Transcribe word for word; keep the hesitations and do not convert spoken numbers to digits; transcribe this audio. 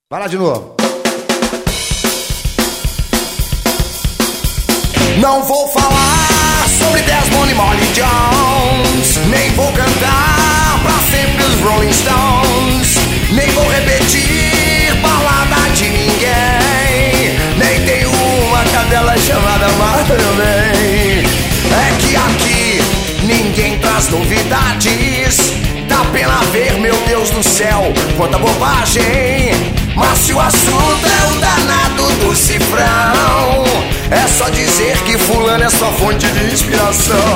Vai lá de novo. Não vou falar sobre Desmond e Molly Jones, nem vou cantar pra sempre os Rolling Stones, nem vou repetir balada de ninguém, nem tenho uma cadela chamada Marley. É que aqui ninguém traz novidades, dá pena ver, meu Deus do céu, quanta bobagem. Mas se o assunto é o danado do cifrão, é só dizer que fulano é sua fonte de inspiração.